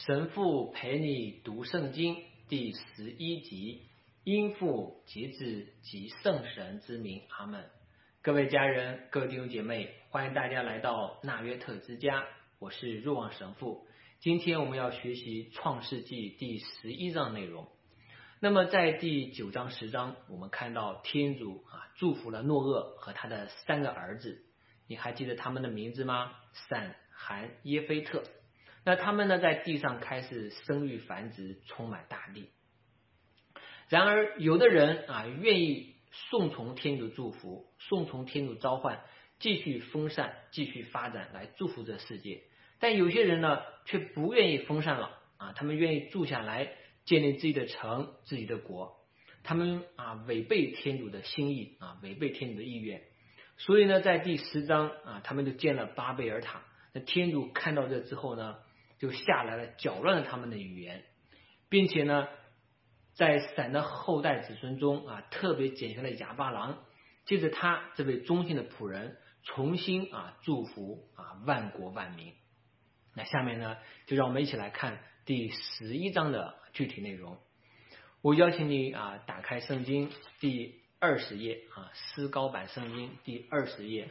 神父陪你读圣经第11集，因父及子及圣神之名，阿们。各位家人，各位弟兄姐妹，欢迎大家来到纳约特之家，我是若望神父。今天我们要学习创世纪第11章内容。那么在第9章10章，我们看到天主祝福了诺厄和他的3个儿子，你还记得他们的名字吗？闪、含、耶菲特。那他们呢，在地上开始生育繁殖，充满大地。然而有的人愿意顺从天主祝福，顺从天主召唤，继续丰盛，继续发展，来祝福这世界。但有些人呢，却不愿意丰盛了他们愿意住下来，建立自己的城，自己的国。他们违背天主的心意违背天主的意愿。所以呢，在第10章他们就建了巴贝尔塔。那天主看到这之后呢，就下来了，搅乱了他们的语言，并且呢，在闪的后代子孙中特别拣选了亚巴郎，借着他这位忠心的仆人，重新祝福万国万民。那下面呢，就让我们一起来看第11章的具体内容。我邀请你打开圣经第20页思高版圣经第20页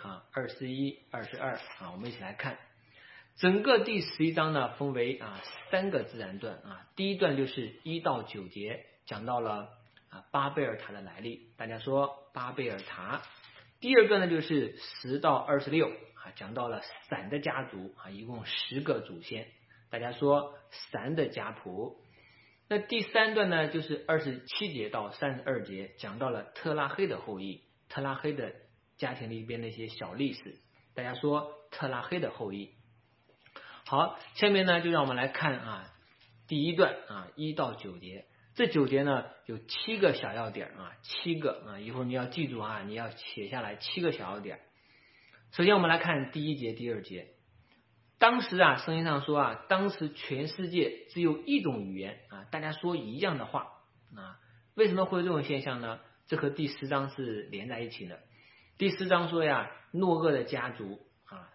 21、22我们一起来看。整个第11章呢，分为3个自然段第一段就是1到9节，讲到了巴贝尔塔的来历，大家说巴贝尔塔。第二个呢，就是10到26讲到了闪的家族一共10个祖先，大家说闪的家谱。那第3段呢，就是27节到32节，讲到了特拉黑的后裔，特拉黑的家庭里边那些小历史，大家说特拉黑的后裔。好，下面呢，就让我们来看第一段1到9节。这9节呢，有7个小要点7个以后你要记住你要写下来7个小要点。首先我们来看第1节、第2节。当时圣经上说当时全世界只有一种语言大家说一样的话为什么会有这种现象呢？这和第10章是连在一起的。第10章说诺厄的家族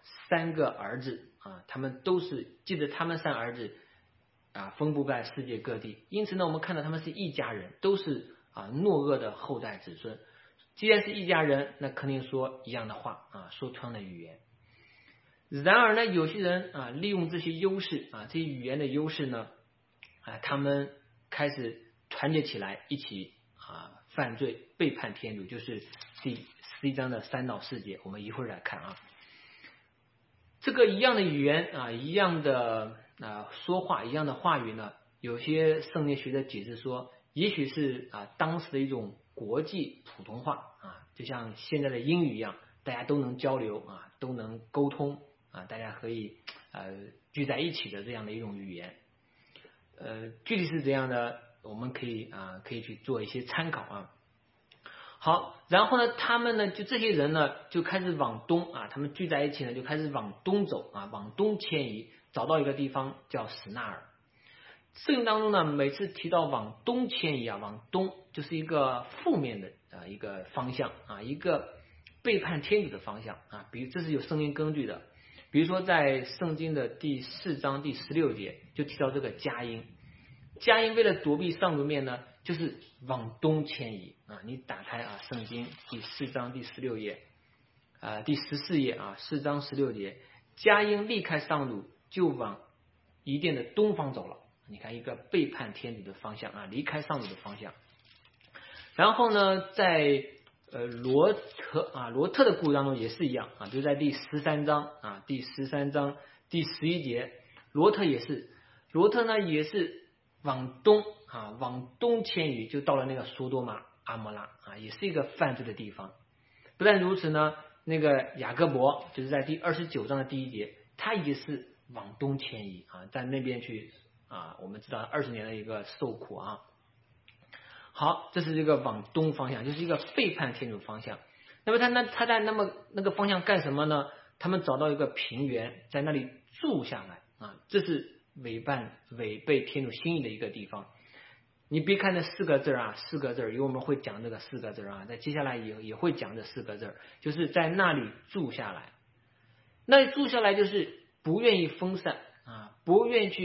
3个儿子他们都是记得他们3儿子分布在世界各地，因此呢，我们看到他们是一家人，都是诺厄的后代子孙。既然是一家人，那肯定说一样的话说同样的语言。然而呢，有些人利用这些优势这些语言的优势呢他们开始团结起来，一起犯罪，背叛天主，就是第11章的3到4节，我们一会儿来看这个一样的语言一样的说话，一样的话语呢，有些圣经学者解释说，也许是当时的一种国际普通话就像现在的英语一样，大家都能交流都能沟通大家可以聚在一起的这样的一种语言。具体是怎样的，我们可以去做一些参考好，然后呢，他们呢，就这些人呢，就开始往东他们聚在一起呢，就开始往东走往东迁移，找到一个地方叫史纳尔。圣经当中呢，每次提到往东迁移往东就是一个负面的一个方向一个背叛天主的方向比如这是有圣经根据的。比如说在圣经的第4章第16节就提到这个佳音，佳音为了躲避上主面呢，就是往东迁移你打开圣经第4章第16页第14页4章16节，佳音离开上主就往伊甸的东方走了。你看一个背叛天主的方向离开上主的方向。然后呢，在罗特的故事当中也是一样就在第13章第13章第11节，罗特呢也是往东往东迁移，就到了那个索多玛阿摩拉也是一个犯罪的地方。不但如此呢，那个雅各伯就是在第29章的第1节，他也是往东迁移在那边去我们知道20年的一个受苦好，这是一个往东方向，就是一个背叛天主方向。那么他在那个方向干什么呢？他们找到一个平原，在那里住下来这是违背天主心意的一个地方。你别看这4个字4个字，因为我们会讲这个4个字在接下来也会讲这4个字，就是在那里住下来。那里住下来就是不愿意分散不愿意去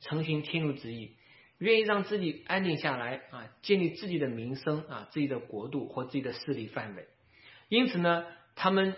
承行天主旨意，愿意让自己安定下来啊，建立自己的名声啊，自己的国度或自己的势力范围。因此呢，他们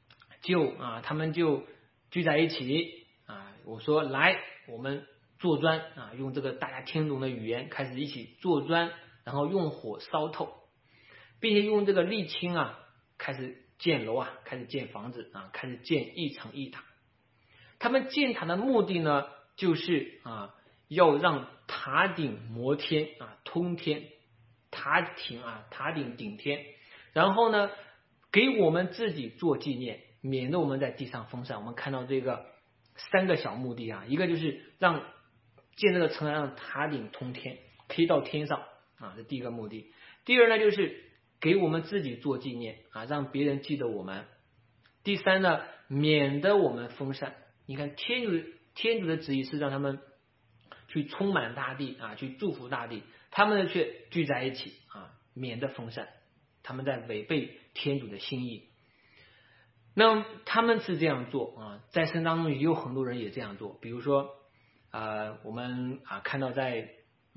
就聚在一起啊，我说来，我们做砖啊，用这个大家听懂的语言开始一起做砖，然后用火烧透，并且用这个沥青啊，开始建楼啊，开始建房子啊，开始建一层一塔。他们建塔的目的呢，就是要让塔顶摩天啊，通天，塔顶顶天，然后呢，给我们自己做纪念，免得我们在地上封禅。我们看到这个3个小目的啊，一个就是让建这个城让塔顶通天，可以到天上啊，这第一个目的。第二呢，就是给我们自己做纪念啊，让别人记得我们。第三呢，免得我们封禅。你看天主的旨意是让他们去充满大地啊，去祝福大地，他们呢却聚在一起啊，免得封禅，他们在违背天主的心意。那他们是这样做啊，在圣经当中也有很多人也这样做，比如说我们看到在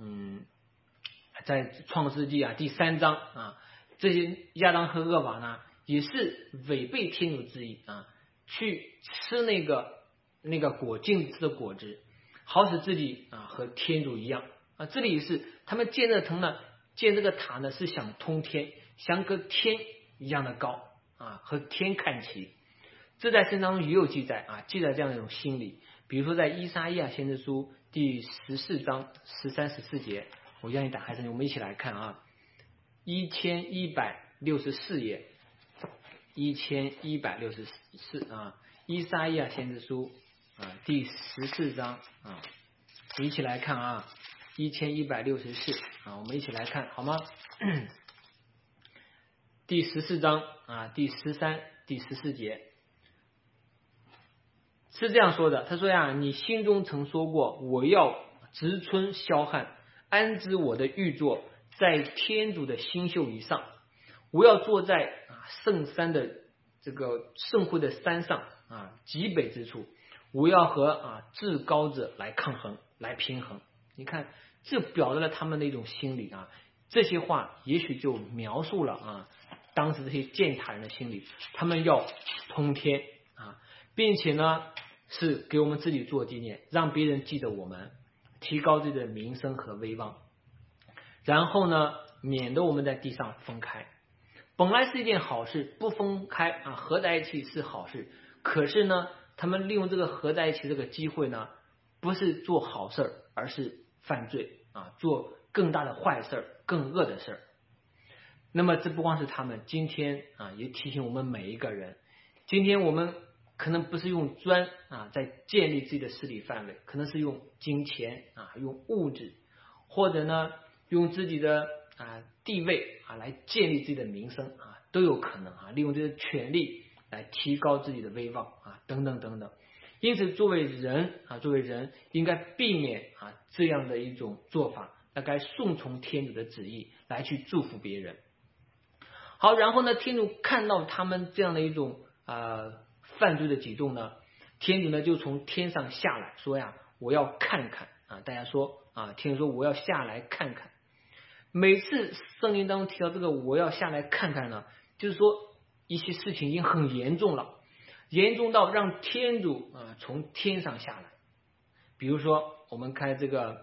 创世纪第3章啊，这些亚当和厄娃呢也是违背天主旨意啊，去吃那个果禁止的果子，好使自己和天主一样啊。这里也是他们建这个塔呢，是想通天，像跟天一样的高啊，和天看齐。这在圣经当中也有记载啊，记载这样的一种心理。比如说在以赛亚先知书第14章13、14节，我让你打开圣经，我们一起来看啊，1164页，1164啊，以赛亚先知书第14章啊，一起来看啊，1164啊，我们一起来看好吗？第14章第13、第14节是这样说的，他说呀，你心中曾说过，我要植春霄汉，安置我的御座在天主的星宿以上，我要坐在圣山的这个圣会的山上极北之处，我要和至高者来抗衡，来平衡。你看，这表达了他们的一种心理啊。这些话也许就描述了当时这些建塔人的心理，他们要通天并且呢是给我们自己做纪念，让别人记得我们，提高自己的名声和威望，然后呢免得我们在地上分开。本来是一件好事，不分开合在一起是好事，可是呢他们利用这个合在一起这个机会呢，不是做好事而是犯罪做更大的坏事，更恶的事。那么这不光是他们，今天也提醒我们每一个人，今天我们可能不是用砖在建立自己的势力范围，可能是用金钱用物质，或者呢用自己的地位来建立自己的名声都有可能利用这些权利来提高自己的威望等等等等。因此作为人应该避免这样的一种做法，那该顺从天主的旨意来去祝福别人。好，然后呢天主看到他们这样的一种犯罪的举动呢，天主呢就从天上下来说呀，我要看看大家说天主说我要下来看看。每次圣经当中提到这个我要下来看看呢，就是说一些事情已经很严重了，严重到让天主从天上下来。比如说我们看这个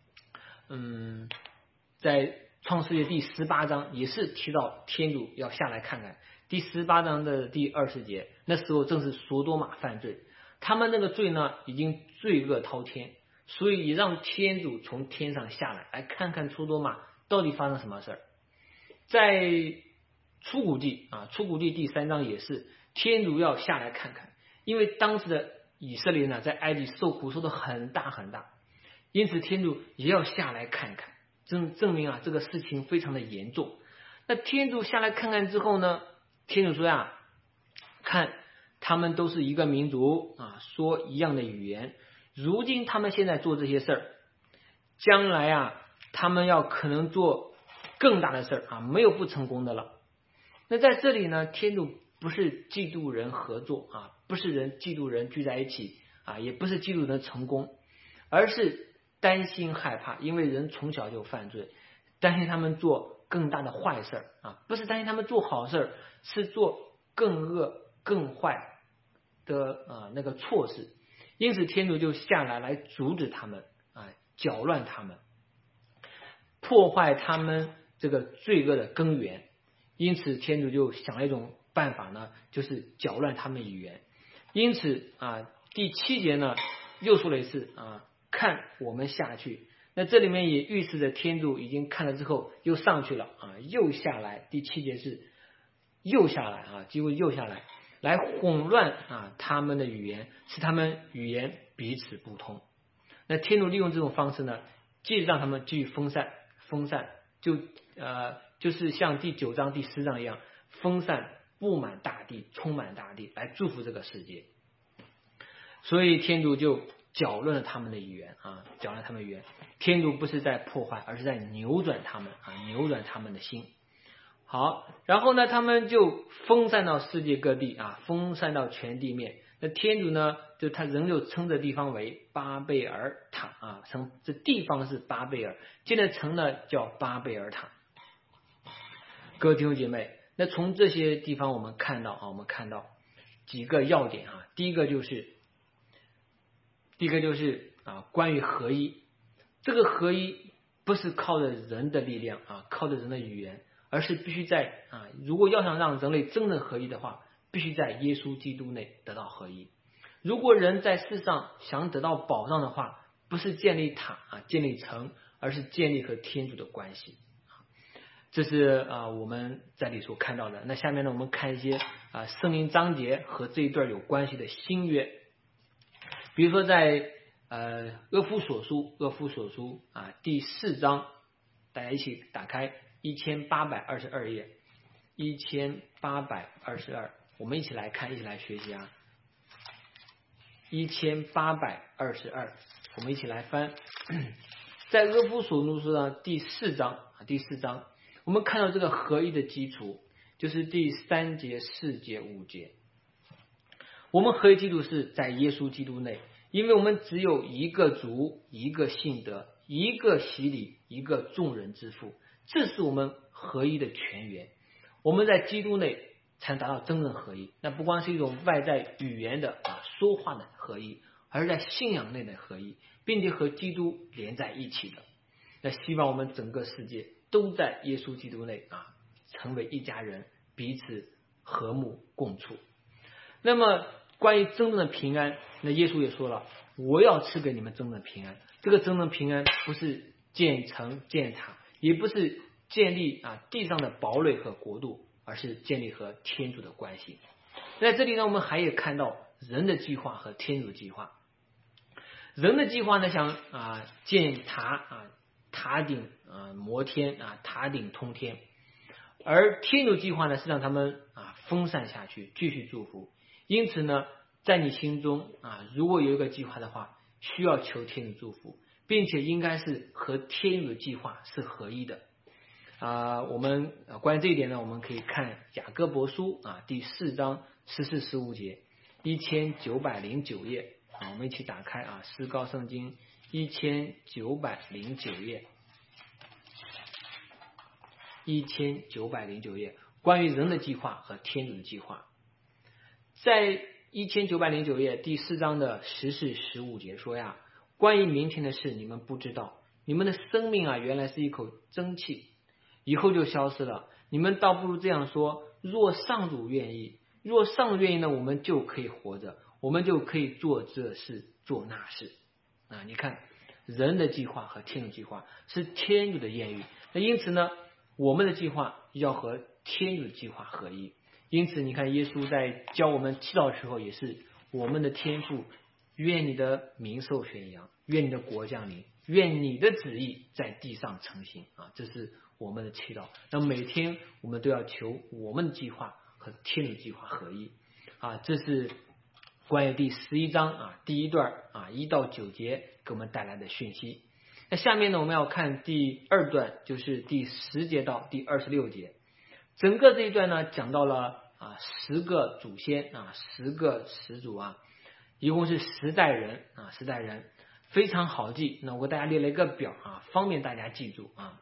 在创世纪第18章也是提到天主要下来看看。第18章的第20节，那时候正是索多玛犯罪，他们那个罪呢已经罪恶滔天，所以也让天主从天上下来看看索多玛到底发生什么事儿。在出谷记第3章也是天主要下来看看，因为当时的以色列呢在埃及受苦受得很大很大，因此天主也要下来看看，证明这个事情非常的严重。那天主下来看看之后呢，天主说看他们都是一个民族说一样的语言，如今他们现在做这些事儿，将来他们要可能做更大的事儿没有不成功的了。那在这里呢，天主不是嫉妒人合作不是人嫉妒人聚在一起也不是嫉妒人成功，而是担心害怕，因为人从小就犯罪，担心他们做更大的坏事啊，不是担心他们做好事，是做更恶更坏的那个错事。因此天主就下来阻止他们啊，搅乱他们，破坏他们这个罪恶的根源。因此天主就想了一种办法呢，就是搅乱他们语言。因此第7节呢又说了一次看我们下去。那这里面也预示着天主已经看了之后又上去了又下来。第7节是又下来几乎又下来，来混乱他们的语言，使他们语言彼此不通。那天主利用这种方式呢，继续让他们继续分散，就是像第9章第10章一样，分散布满大地，充满大地，来祝福这个世界。所以天主就搅乱了他们的语言搅乱他们的语言。天主不是在破坏，而是在扭转他们扭转他们的心。好，然后呢他们就分散到世界各地分散到全地面。那天主呢就他仍旧称这地方为巴贝尔塔称这地方是巴贝尔，建的城呢叫巴贝尔塔。各位弟兄姐妹，那从这些地方我们看到几个要点第一个就是关于合一。这个合一不是靠着人的力量靠着人的语言，而是必须在如果要想让人类真正合一的话，必须在耶稣基督内得到合一。如果人在世上想得到保障的话，不是建立塔建立城，而是建立和天主的关系。这是我们在这里所看到的。那下面呢，我们看一些圣灵章节和这一段有关系的新约。比如说在厄夫所书第4章，大家一起打开1822页，1822，我们一起来看，一起来学习1822，我们一起来翻。在厄夫所书上第4章，我们看到这个合一的基础，就是第3节、4节、5节。我们合一基础是在耶稣基督内，因为我们只有一个主，一个信德，一个洗礼，一个众人之父，这是我们合一的泉源。我们在基督内才能达到真正合一。那不光是一种外在语言的说话的合一，而是在信仰内的合一，并且和基督连在一起的。那希望我们整个世界都在耶稣基督内成为一家人，彼此和睦共处。那么关于真正的平安，那耶稣也说了，我要赐给你们真正的平安。这个真正的平安不是建城建塔，也不是建立地上的堡垒和国度，而是建立和天主的关系。在这里呢，我们还有看到人的计划和天主的计划。人的计划呢，想建塔顶摩天塔顶通天，而天主计划呢是让他们分散下去，继续祝福。因此呢，在你心中如果有一个计划的话，需要求天主祝福，并且应该是和天主的计划是合一的。我们关于这一点呢，我们可以看雅各伯书第4章14、15节，1909页我们一起打开诗高圣经1909页，1909页，关于人的计划和天主的计划。在1909页第4章的14、15节说关于明天的事你们不知道，你们的生命原来是一口蒸汽，以后就消失了。你们倒不如这样说，若上主愿意呢，我们就可以活着，我们就可以做这事做那事你看人的计划和天主计划是天主的愿意，那因此呢，我们的计划要和天主的计划合一。因此你看耶稣在教我们祈祷的时候也是，我们的天父，愿你的名受宣扬，愿你的国降临，愿你的旨意在地上成行这是我们的祈祷。那每天我们都要求我们的计划和天主计划合一这是关于第11章第一段1到9节给我们带来的讯息。那下面呢，我们要看第2段，就是第10节到第26节。整个这一段呢，讲到了10个祖先10个始祖一共是10代人10代人。 非常好记。那我给大家列了一个表啊，方便大家记住啊。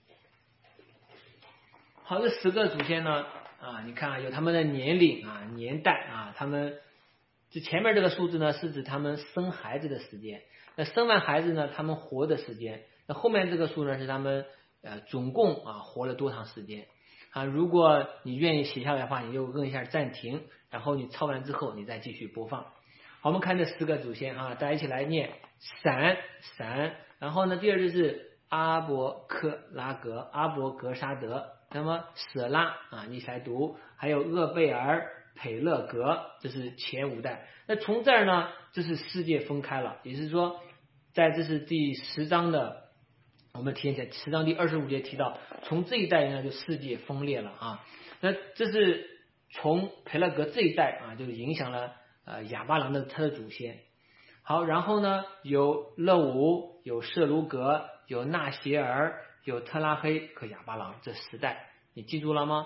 好，这10个祖先呢你看有他们的年龄啊、年代啊，他们这前面这个数字呢是指他们生孩子的时间，那生完孩子呢他们活的时间，那后面这个数呢是他们总共活了多长时间啊。如果你愿意写下来的话，你就摁一下暂停，然后你抄完之后你再继续播放。好，我们看这10个祖先大家一起来念闪，然后呢第二就是阿伯克拉格、阿伯格沙德，那么舍拉你来读，还有厄贝尔、培勒格，这是前5代。那从这儿呢，这是世界分开了，也就是说，这是第10章的，我们提前10章第25节提到，从这一代呢就世界分裂了那这是从培勒格这一代就影响了亚巴郎他的祖先。好，然后呢有勒伍、有舍卢格、有纳歇尔、有特拉黑和亚巴郎，这10代你记住了吗？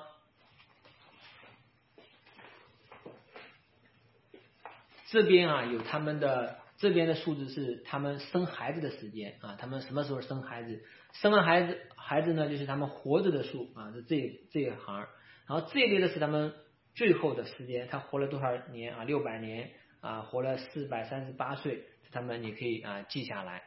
这边有他们的，这边的数字是他们生孩子的时间他们什么时候生孩子，生完孩子呢就是他们活着的数是这一行，然后这一列的是他们最后的时间，他活了多少年600年活了438岁，他们你可以记下来。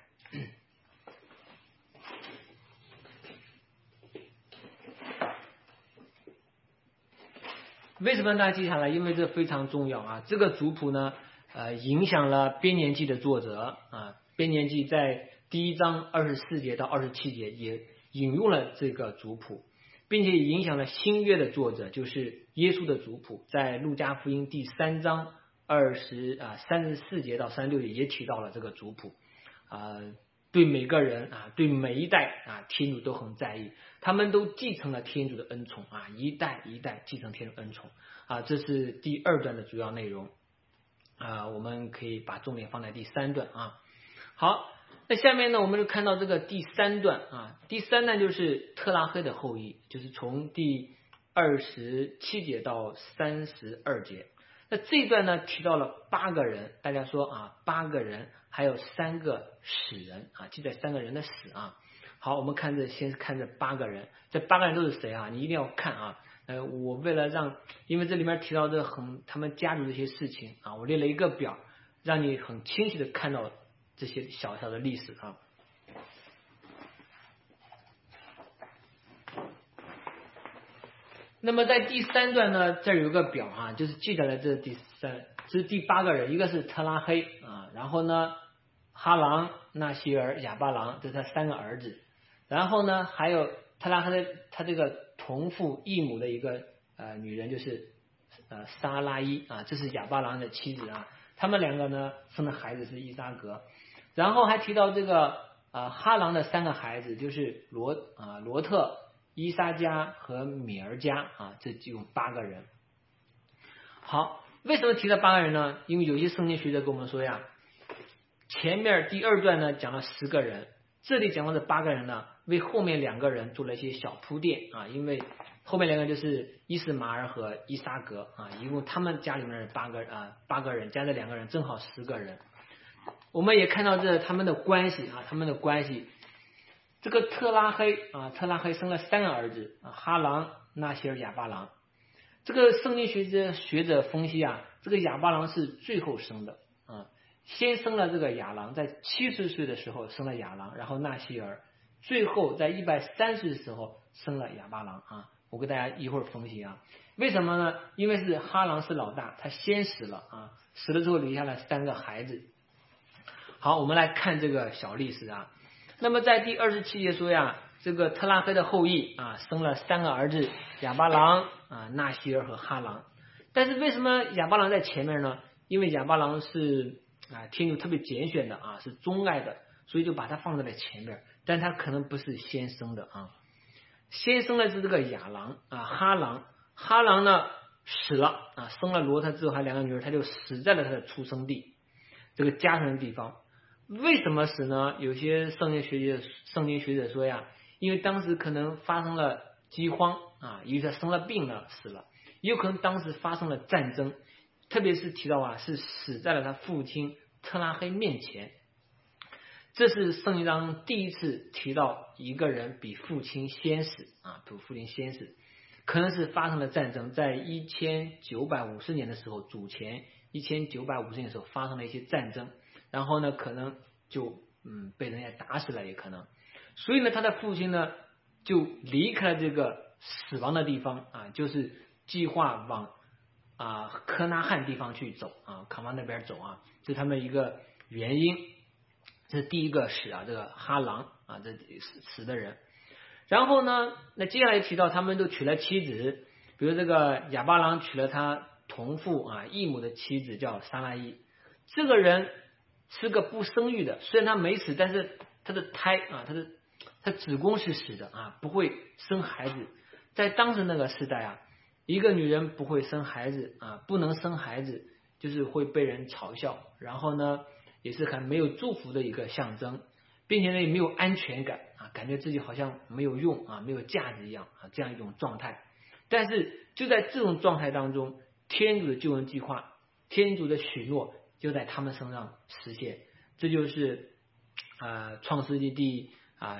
为什么大家记下来？因为这非常重要这个族谱呢影响了编年记的作者编年记在第1章24节到27节也引用了这个族谱，并且影响了新约的作者，就是耶稣的族谱，在路加福音第3章34节到36节也提到了这个族谱对每个人对每一代天主都很在意，他们都继承了天主的恩宠一代一代继承天主恩宠这是第2段的主要内容我们可以把重点放在第3段好，那下面呢我们就看到这个第3段第3段就是特拉黑的后裔，就是从第27节到32节。那这一段呢提到了8个人，大家说8个人还有3个死人记载3个人的死好，我们先看这8个人，这8个人都是谁你一定要看我为了因为这里面提到他们家族的一些事情我列了一个表，让你很清晰的看到这些小小的历史那么在第3段呢，这有一个表就是记载了这是第8个人，一个是特拉黑然后呢哈郎、纳西尔、亚巴郎，这是他3个儿子，然后呢还有特拉黑他这个同父异母的一个女人，就是撒拉伊这是亚巴郎的妻子他们2个呢生的孩子是伊撒格，然后还提到这个哈郎的3个孩子，就是罗特、伊撒加和米尔加这就有8个人。好，为什么提到8个人呢？因为有些圣经学者跟我们说前面第2段呢讲了10个人，这里讲到的8个人呢为后面2个人做了一些小铺垫因为后面2个就是伊斯马尔和伊撒格一共他们家里面8个人，加这2个人正好10个人。我们也看到他们的关系这个特拉黑生了3个儿子哈郎、纳西尔、亚巴郎。这个圣经学者分析这个亚巴郎是最后生的先生了这个亚郎，在70岁的时候生了亚郎，然后纳西尔，最后在130岁的时候生了亚巴郎我给大家一会儿分析为什么呢？因为是哈郎是老大，他先死了死了之后留下了3个孩子。好，我们来看这个小历史那么在第27节说这个特拉黑的后裔生了3个儿子，亚巴郎纳西尔和哈郎。但是为什么亚巴郎在前面呢？因为亚巴郎是天主特别拣选的是钟爱的，所以就把他放在了前面，但他可能不是先生的先生的是这个亚郎哈郎呢死了生了罗特之后还2个女儿，他就死在了他的出生地这个家乡的地方。为什么死呢？有些圣经学者说因为当时可能发生了饥荒因为他生了病了死了，也有可能当时发生了战争，特别是提到是死在了他父亲特拉黑面前。 这是圣经当中第一次提到一个人比父亲先死啊，比父亲先死，可能是发生了战争，在1950年的时候，主前1950年的时候发生了一些战争，然后呢，可能就被人家打死了，也可能，所以呢，他的父亲呢就离开了这个死亡的地方啊，就是计划往科纳汉地方去走啊，往那边走啊，这是他们一个原因。这是第一个死啊，这个哈郎啊，这死的人。然后呢，那接下来提到他们都娶了妻子，比如这个亚巴郎娶了他同父异母的妻子叫撒拉伊，这个人是个不生育的，虽然他没死，但是他的胎他子宫是死的啊，不会生孩子。在当时那个时代一个女人不会生孩子不能生孩子，就是会被人嘲笑，然后呢也是很没有祝福的一个象征，并且呢也没有安全感感觉自己好像没有用没有价值一样这样一种状态。但是就在这种状态当中，天主的救恩计划，天主的许诺就在他们身上实现。这就是创世纪第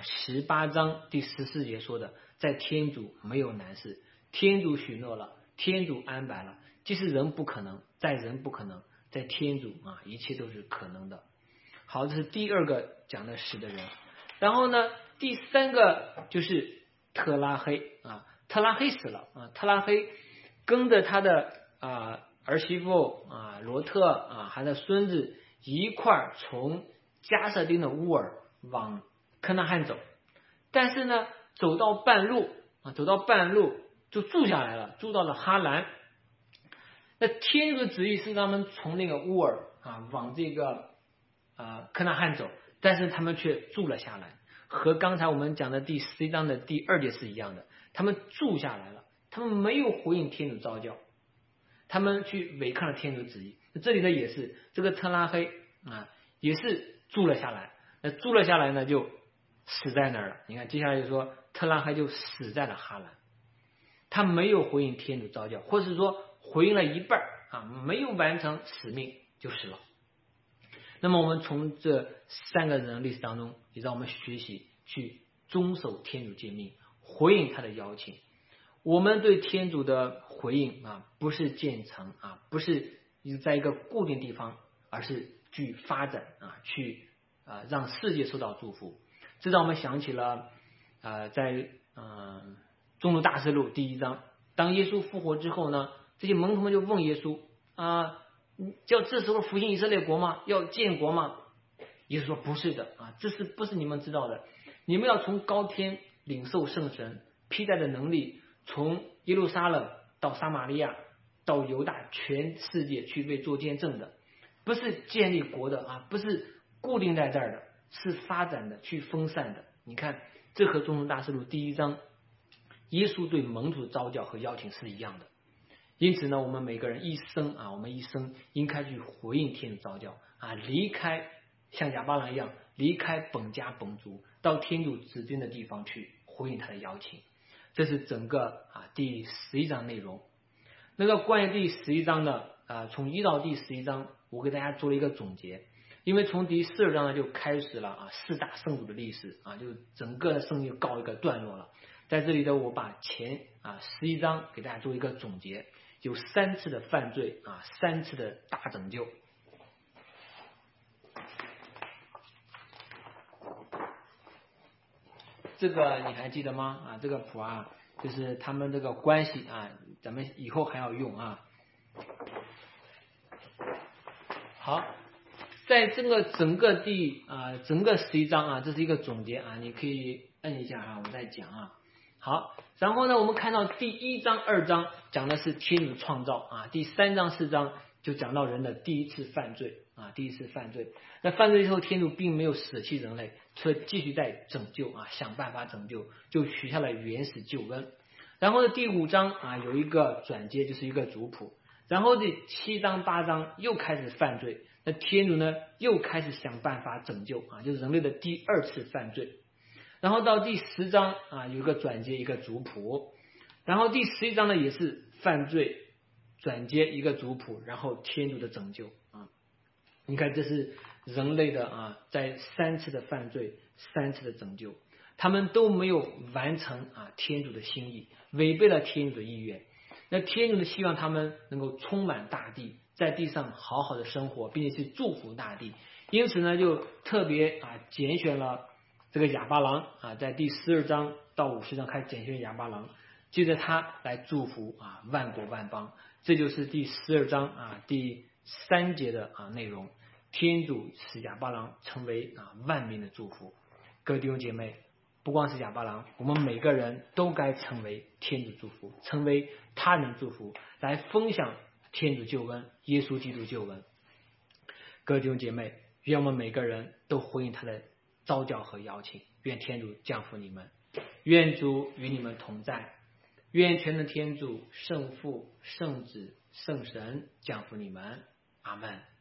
18章第14节说的，在天主没有难事，天主许诺了，天主安排了，即使人不可能，在人不可能，在天主一切都是可能的。好，这是第二个讲的死的人。然后呢，第三个就是特拉黑特拉黑死了特拉黑跟着他的儿媳妇罗特还有孙子一块从加瑟丁的乌尔往科纳汉走，但是呢走到半路就住下来了，住到了哈兰。那天主的旨意是他们从那个乌尔往这个科纳汉走，但是他们却住了下来，和刚才我们讲的第11章的第2节是一样的，他们住下来了，他们没有回应天主召叫，他们去违抗了天主旨意。这里呢也是这个特拉黑也是住了下来，那住了下来呢就死在那儿了。你看接下来就说特拉黑就死在了哈兰，他没有回应天主召叫，或是说回应了一半没有完成使命就死了。那么我们从这3个人的历史当中，也让我们学习去遵守天主诫命，回应他的邀请。我们对天主的回应不是建成不是在一个固定地方，而是去发展去让世界受到祝福。这让我们想起了在宗徒大事录第1章，当耶稣复活之后呢，这些门徒们就问耶稣叫这时候复兴以色列国吗？要建国吗？耶稣说不是的这不是你们知道的，你们要从高天领受圣神披戴的能力，从耶路撒冷到撒玛利亚到犹大全世界去为做见证的，不是建立国的不是固定在这儿的，是发展的，去分散的。你看这和宗徒大事录第1章耶稣对门徒的召叫和邀请是一样的。因此呢，我们每个人一生我们一生应该去回应天主召叫离开像亚巴郎一样离开本家本族，到天主指定的地方去回应他的邀请。这是整个第11章内容。那个关于第11章呢从1到第11章我给大家做了一个总结，因为从第12章呢就开始了4大圣主的历史就整个的圣经告一个段落了。在这里呢，我把前11章给大家做一个总结，有3次的犯罪3次的大拯救。这个你还记得吗这个谱就是他们这个关系咱们以后还要用好，在这个整个整个11章这是一个总结你可以摁一下我再讲好，然后呢我们看到第1章2章讲的是天主创造第3章4章就讲到人的第一次犯罪第一次犯罪。那犯罪之后，天主并没有舍弃人类，所以继续在拯救想办法拯救，就许下了原始救恩。然后呢第5章有一个转接，就是一个族谱。然后第7章8章又开始犯罪，那天主呢又开始想办法拯救就是人类的第2次犯罪。然后到第10章有一个转接，一个族谱。然后第11章呢也是犯罪转接一个族谱，然后天主的拯救你看这是人类的在3次的犯罪，3次的拯救，他们都没有完成天主的心意，违背了天主的意愿。那天主呢希望他们能够充满大地，在地上好好的生活，并且去祝福大地。因此呢，就特别拣选了这个亚巴郎在第42章到50章开始拣选亚巴郎，接着他来祝福万国万邦。这就是第12章第3节的内容。天主使亚巴郎成为万民的祝福。各位弟兄姐妹，不光是亚巴郎，我们每个人都该成为天主祝福，成为他人祝福，来分享天主救恩，耶稣基督救恩。各位弟兄姐妹，愿我们每个人都回应他的召叫和邀请，愿天主降福你们，愿主与你们同在，愿全能天主圣父圣子圣神降福你们，阿们。